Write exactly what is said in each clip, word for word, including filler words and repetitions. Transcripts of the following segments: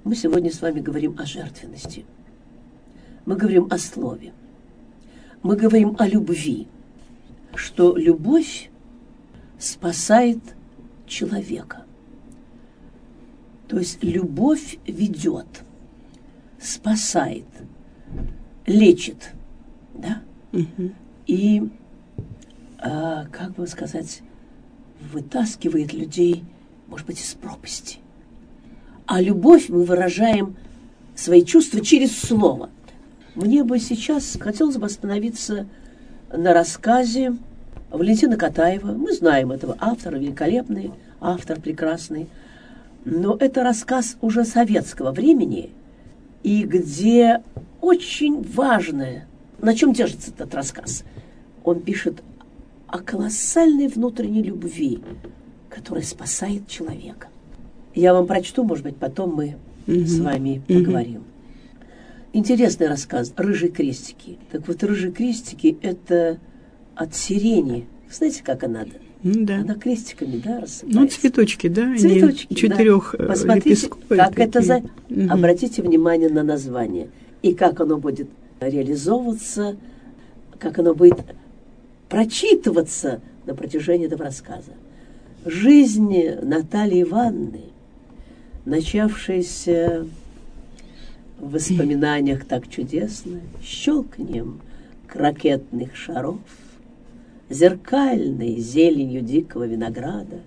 Мы сегодня с вами говорим о жертвенности. Мы говорим о слове. Мы говорим о любви. Что любовь спасает человека. То есть любовь ведет, спасает, лечит, да? Угу. И, а, как бы сказать, вытаскивает людей, может быть, из пропасти. А любовь мы выражаем свои чувства через слово. Мне бы сейчас хотелось бы остановиться на рассказе Валентина Катаева. Мы знаем этого автора, великолепный автор, прекрасный. Но это рассказ уже советского времени, и где очень важное, на чем держится этот рассказ. Он пишет о колоссальной внутренней любви, которая спасает человека. Я вам прочту, может быть, потом мы mm-hmm. с вами поговорим. Mm-hmm. Интересный рассказ «Рыжие крестики». Так вот, «Рыжие крестики» — это от сирени. Знаете, как она? Да. Она крестиками, да, рассыпается. Ну, цветочки, да, цветочки, четырех да. Посмотрите, лепестков. как такие. это за... Угу. Обратите внимание на название. И как оно будет реализовываться, как оно будет прочитываться на протяжении этого рассказа. Жизнь Натальи Ивановны, начавшаяся в воспоминаниях так чудесно, щелкнем крокетных шаров, зеркальной зеленью дикого винограда,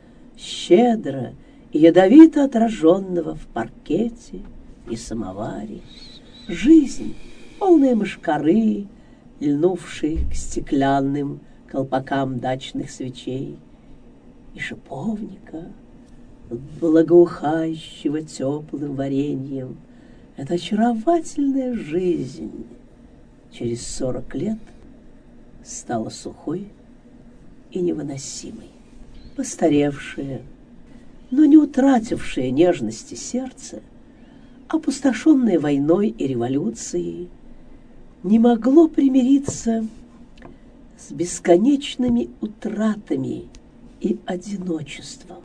щедро и ядовито отраженного в паркете и самоваре, жизнь, полная мошкары, льнувшей к стеклянным колпакам дачных свечей, и шиповника, благоухающего теплым вареньем. Это очаровательная жизнь через сорок лет стала сухой и невыносимой. Постаревшее, но не утратившее нежности сердце, опустошенное войной и революцией, не могло примириться с бесконечными утратами и одиночеством.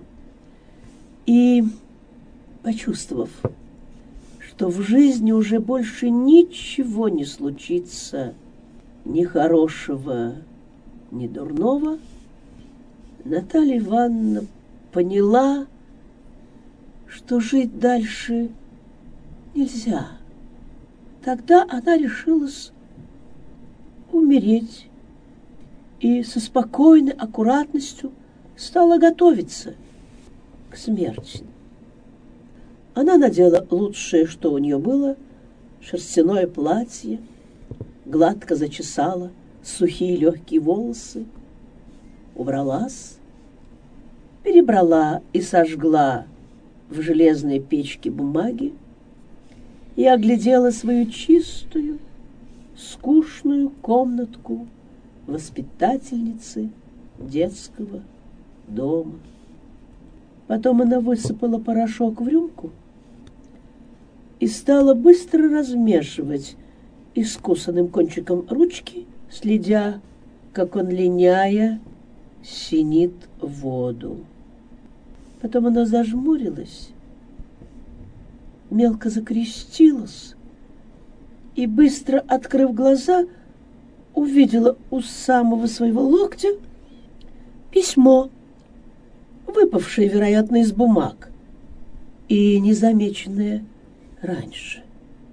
И, почувствовав, что в жизни уже больше ничего не случится, ни хорошего, ни дурного, Наталья Ивановна поняла, что жить дальше нельзя. Тогда она решилась умереть и со спокойной аккуратностью стала готовиться к смерти. Она надела лучшее, что у нее было, шерстяное платье, гладко зачесала сухие легкие волосы, убралась, перебрала и сожгла в железной печке бумаги и оглядела свою чистую, скучную комнатку воспитательницы детского дома. Потом она высыпала порошок в рюмку и стала быстро размешивать искусанным кончиком ручки, следя, как он, линяя, синит воду. Потом она зажмурилась, мелко закрестилась и, быстро открыв глаза, увидела у самого своего локтя письмо, выпавшее, вероятно, из бумаг и незамеченное раньше.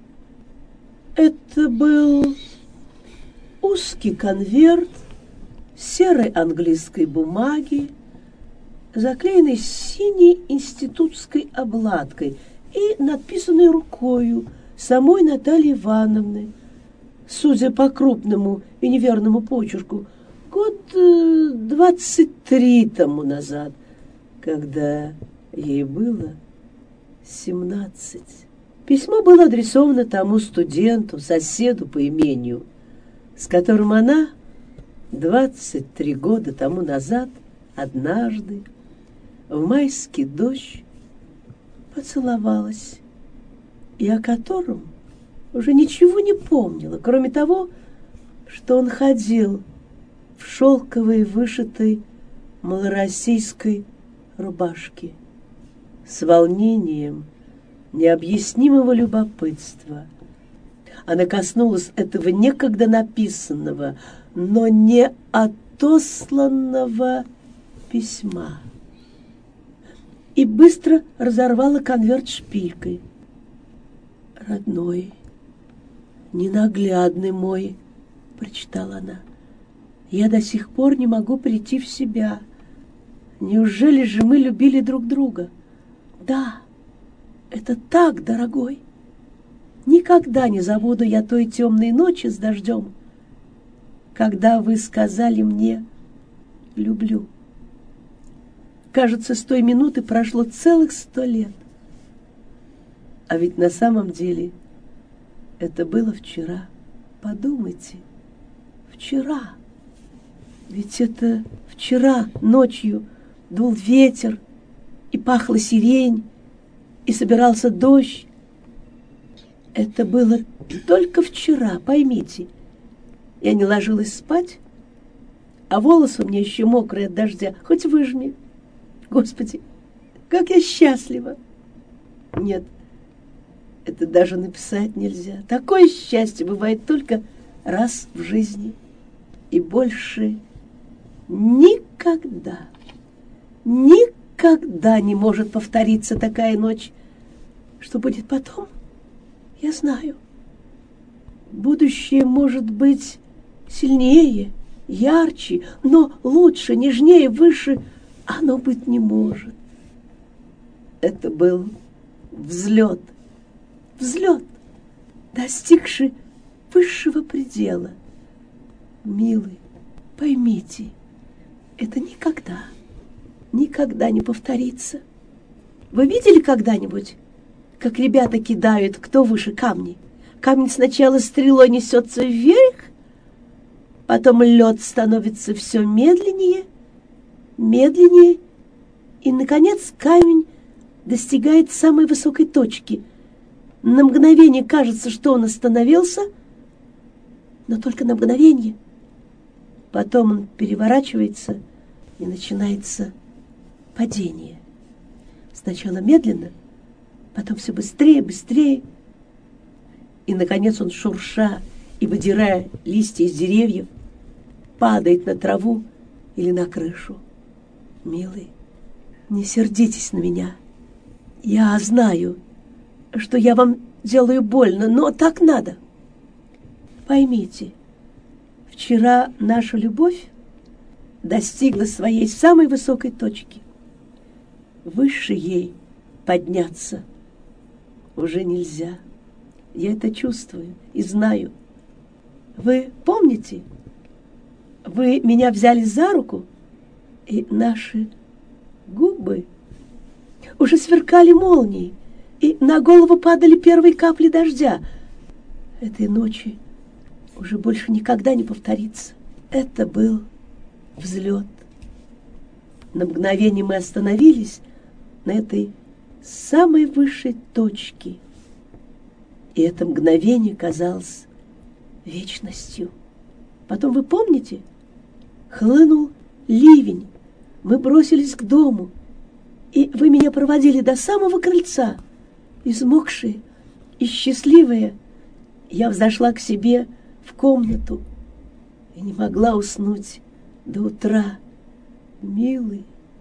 Это был узкий конверт серой английской бумаги, заклеенный синей институтской обладкой и написанный рукою самой Натальи Ивановны, судя по крупному и неверному почерку, год двадцать три тому назад, когда ей было семнадцать. Письмо было адресовано тому студенту, соседу по имению, с которым она двадцать три года тому назад однажды в майский дождь поцеловалась, и о котором уже ничего не помнила, кроме того, что он ходил в шелковой вышитой малороссийской рубашке. С волнением необъяснимого любопытства. Она коснулась этого некогда написанного, но не отосланного письма и быстро разорвала конверт шпилькой. «Родной, ненаглядный мой», — прочитала она, — «я до сих пор не могу прийти в себя. Неужели же мы любили друг друга? Да, это так, дорогой. Никогда не забуду я той темной ночи с дождем, когда вы сказали мне «люблю». Кажется, с той минуты прошло целых сто лет. А ведь на самом деле это было вчера. Подумайте, вчера. Ведь это вчера ночью дул ветер, и пахла сирень, и собирался дождь. Это было только вчера, поймите. Я не ложилась спать, а волосы у меня еще мокрые от дождя, хоть выжми. Господи, как я счастлива! Нет, это даже написать нельзя. Такое счастье бывает только раз в жизни. И больше никогда, никогда не может повториться такая ночь. Что будет потом, я знаю. Будущее может быть сильнее, ярче, но лучше, нежнее, выше оно быть не может. Это был взлет, взлет, достигший высшего предела. Милый, поймите, это никогда, никогда не повторится. Вы видели когда-нибудь, как ребята кидают, кто выше камни? Камень сначала стрелой несется вверх, потом лед становится все медленнее, медленнее, и, наконец, камень достигает самой высокой точки. На мгновение кажется, что он остановился, но только на мгновение. Потом он переворачивается, и начинается падение. Сначала медленно, потом все быстрее, быстрее. И, наконец, он, шурша и выдирая листья из деревьев, падает на траву или на крышу. Милый, не сердитесь на меня. Я знаю, что я вам делаю больно, но так надо. Поймите, вчера наша любовь достигла своей самой высокой точки. Выше ей подняться уже нельзя. Я это чувствую и знаю. Вы помните? Вы меня взяли за руку, и наши губы уже сверкали молнией, и на голову падали первые капли дождя. Этой ночи уже больше никогда не повторится. Это был взлет. На мгновение мы остановились на этой самой высшей точке, и это мгновение казалось вечностью. Потом, вы помните, хлынул ливень, мы бросились к дому, и вы меня проводили до самого крыльца. Измокшая и счастливая, я взошла к себе в комнату и не могла уснуть до утра. Милый.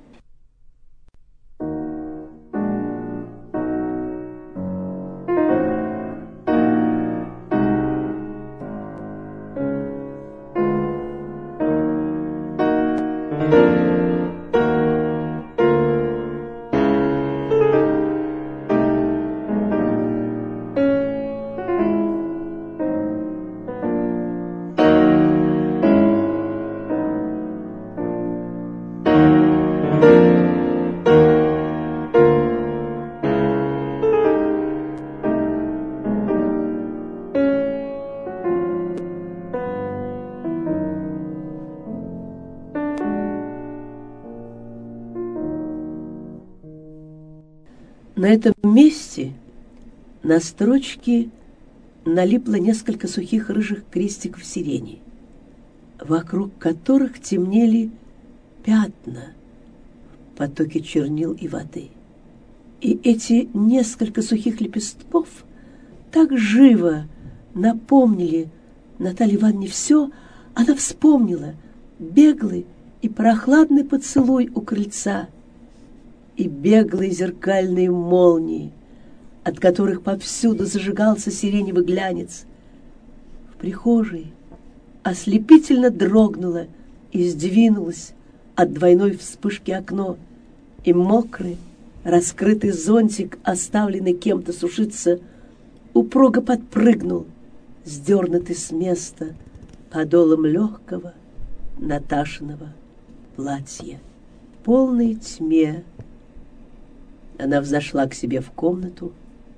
На этом месте на строчке налипло несколько сухих рыжих крестиков сирени, вокруг которых темнели пятна в потоке чернил и воды. И эти несколько сухих лепестков так живо напомнили Наталье Ивановне все. Она вспомнила беглый и прохладный поцелуй у крыльца и беглые зеркальные молнии, от которых повсюду зажигался сиреневый глянец. В прихожей ослепительно дрогнуло и сдвинулось от двойной вспышки окно, и мокрый, раскрытый зонтик, оставленный кем-то сушиться, упруго подпрыгнул, сдернутый с места подолом легкого Наташиного платья. В полной тьме она взошла к себе в комнату,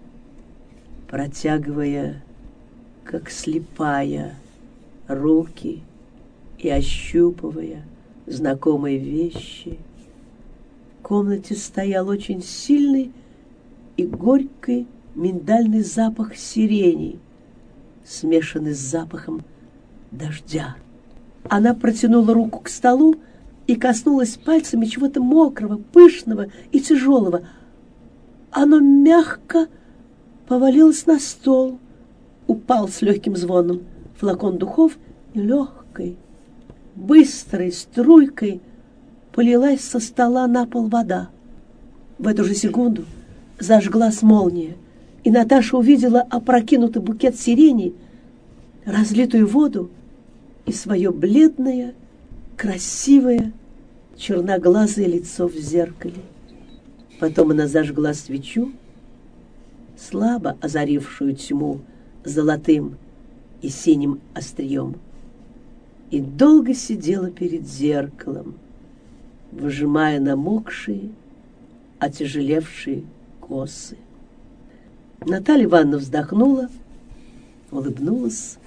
протягивая, как слепая, руки и ощупывая знакомые вещи. В комнате стоял очень сильный и горький миндальный запах сирени, смешанный с запахом дождя. Она протянула руку к столу и коснулась пальцами чего-то мокрого, пышного и тяжелого. Оно мягко повалилось на стол, упал с легким звоном флакон духов, и легкой, быстрой струйкой полилась со стола на пол вода. В эту же секунду зажглась молния, и Наташа увидела опрокинутый букет сирени, разлитую воду и свое бледное, красивое, черноглазое лицо в зеркале. Потом она зажгла свечу, слабо озарившую тьму золотым и синим острием, и долго сидела перед зеркалом, выжимая намокшие, отяжелевшие косы. Наталья Ивановна вздохнула, улыбнулась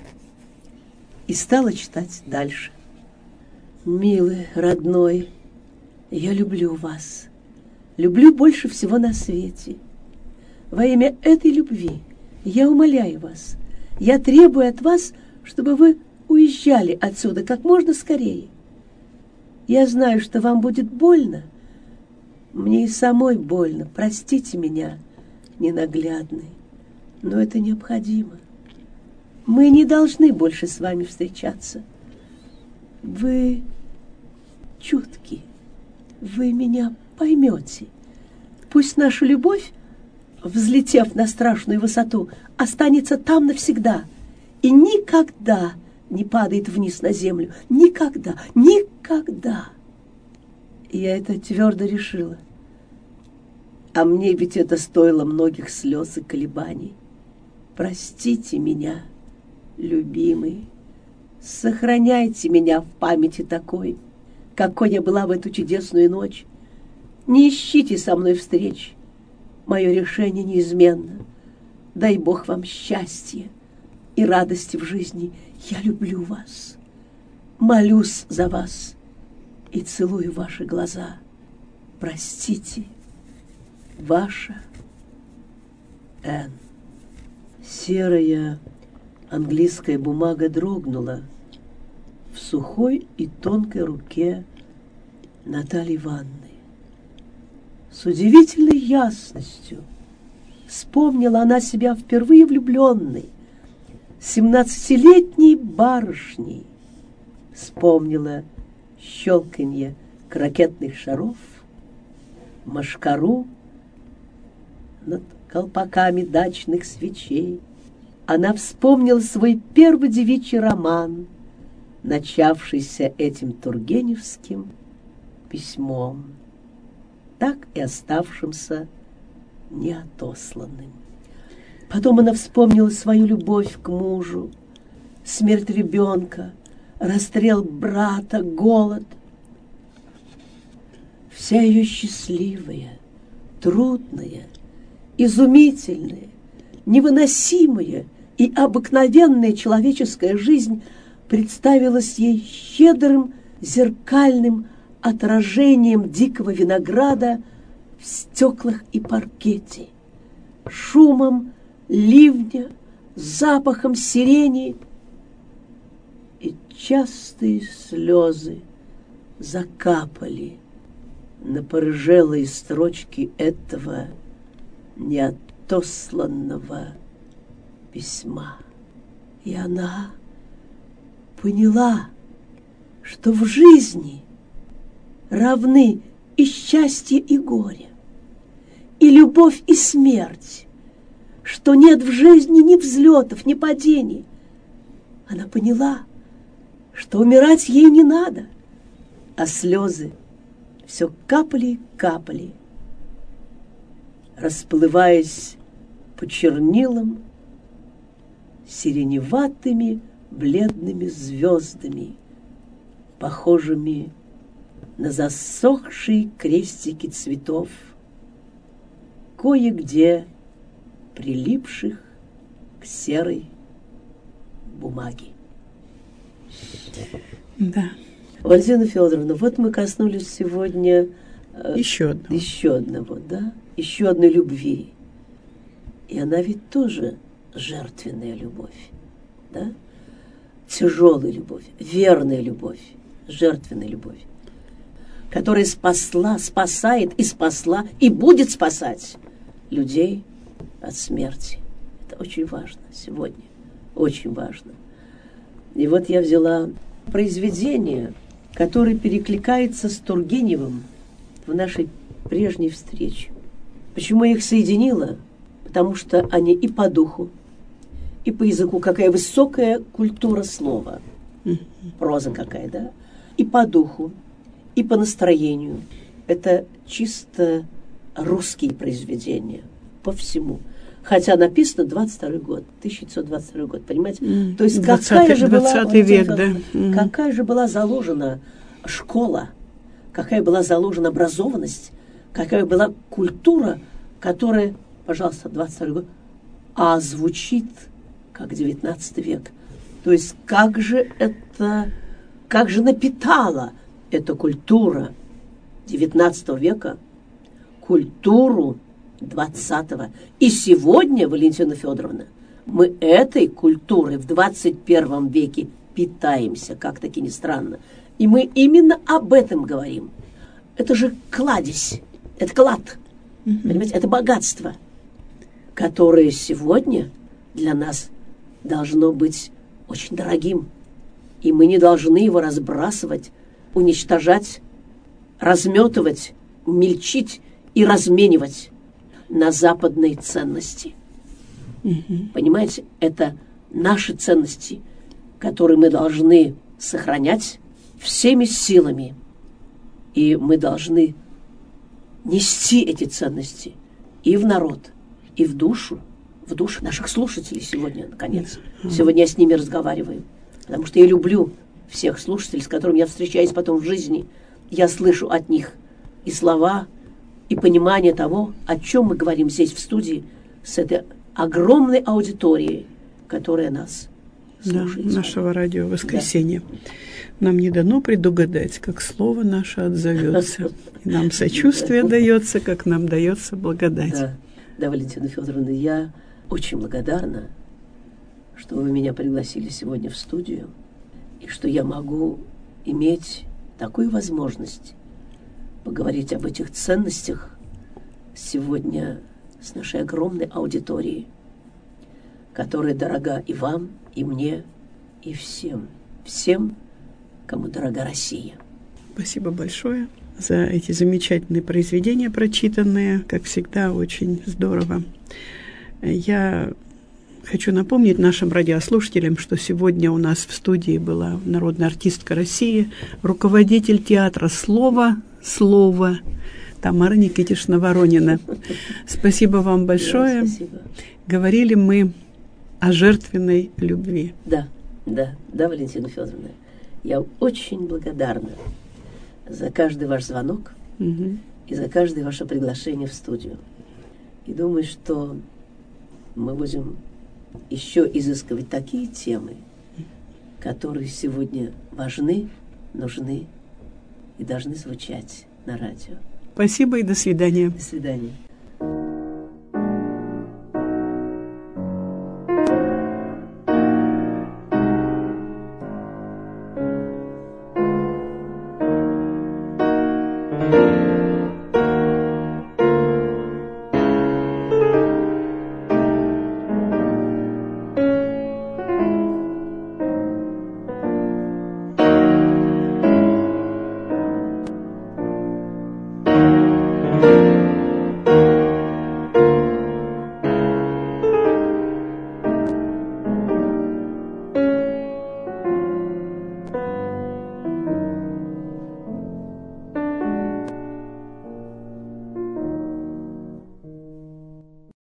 и стала читать дальше. «Милый, родной, я люблю вас, люблю больше всего на свете. Во имя этой любви я умоляю вас, я требую от вас, чтобы вы уезжали отсюда как можно скорее. Я знаю, что вам будет больно, мне и самой больно, простите меня, ненаглядный, но это необходимо. Мы не должны больше с вами встречаться. Вы чутки, вы меня поймете. Пусть наша любовь, взлетев на страшную высоту, останется там навсегда и никогда не падает вниз на землю. Никогда, никогда. Я это твердо решила. А мне ведь это стоило многих слез и колебаний. Простите меня, любимый. Сохраняйте меня в памяти такой, какой я была в эту чудесную ночь. Не ищите со мной встреч. Мое решение неизменно. Дай Бог вам счастья и радости в жизни. Я люблю вас, молюсь за вас и целую ваши глаза. Простите, ваша Н. Серая английская бумага дрогнула в сухой и тонкой руке Натальи Ивановны. С удивительной ясностью вспомнила она себя впервые влюбленной, семнадцатилетней барышней. Вспомнила щелканье крокетных шаров, мошкару над колпаками дачных свечей. Она вспомнила свой первый девичий роман, начавшийся этим тургеневским письмом, так и оставшимся неотосланным. Потом она вспомнила свою любовь к мужу, смерть ребенка, расстрел брата, голод. Вся ее счастливая, трудная, изумительная, невыносимая и обыкновенная человеческая жизнь представилась ей щедрым зеркальным отражением дикого винограда в стеклах и паркете, шумом ливня, запахом сирени, и частые слезы закапали на порыжелые строчки этого неотосланного письма. И она поняла, что в жизни равны и счастье, и горе, и любовь, и смерть, что нет в жизни ни взлетов, ни падений. Она поняла, что умирать ей не надо, а слезы все капали и капали, расплываясь по чернилам сиреневатыми бледными звездами, похожими на засохшие крестики цветов, кое-где прилипших к серой бумаге. Да. Валентина Федоровна, вот мы коснулись сегодня еще одного. еще одного, да, еще одной любви. И она ведь тоже жертвенная любовь, да? Тяжелая любовь, верная любовь, жертвенная любовь, которая спасла, спасает и спасла, и будет спасать людей от смерти. Это очень важно сегодня, очень важно. И вот я взяла произведение, которое перекликается с Тургеневым в нашей прежней встрече. Почему я их соединила? Потому что они и по духу, и по языку, какая высокая культура слова, проза какая, да, и по духу, и по настроению. Это чисто русские произведения по всему. Хотя написано двадцать второй год, тысяча девятьсот двадцать второй год, понимаете? Mm. То есть какая же была, век, да? Mm. какая же была заложена школа, какая была заложена образованность, какая была культура, которая, пожалуйста, двадцать второй год, а звучит как девятнадцатый век. То есть как же это, как же напитала эта культура девятнадцатого века культуру двадцатого. И сегодня, Валентина Федоровна, мы этой культурой в двадцать первом веке питаемся, как-таки ни странно. И мы именно об этом говорим. Это же кладезь, это клад, mm-hmm. понимаете, это богатство, которое сегодня для нас должно быть очень дорогим. И мы не должны его разбрасывать, уничтожать, разметывать, мельчить и разменивать на западные ценности. Mm-hmm. Понимаете, это наши ценности, которые мы должны сохранять всеми силами. И мы должны нести эти ценности и в народ, и в душу, в душу наших слушателей сегодня, наконец. Mm-hmm. Сегодня я с ними разговариваю, потому что я люблю всех слушателей, с которыми я встречаюсь потом в жизни. Я слышу от них и слова, и понимание того, о чем мы говорим здесь в студии с этой огромной аудиторией, которая нас слушает. Да, нашего радио «Воскресенье». Да. Нам не дано предугадать, как слово наше отзовется. И нам сочувствие дается, как нам дается благодать. Да, да, Валентина Федоровна, я очень благодарна, что вы меня пригласили сегодня в студию, и что я могу иметь такую возможность поговорить об этих ценностях сегодня с нашей огромной аудиторией, которая дорога и вам, и мне, и всем, всем, кому дорога Россия. Спасибо большое за эти замечательные произведения, прочитанные, как всегда, очень здорово. Я хочу напомнить нашим радиослушателям, что сегодня у нас в студии была народная артистка России, руководитель театра «Слово», «Слово» Тамара Никитишна Воронина. Спасибо вам большое. Да, спасибо. Говорили мы о жертвенной любви. Да, да, да, Валентина Федоровна. Я очень благодарна за каждый ваш звонок угу. и за каждое ваше приглашение в студию. И думаю, что мы будем еще изыскивать такие темы, которые сегодня важны, нужны и должны звучать на радио. Спасибо и до свидания. До свидания.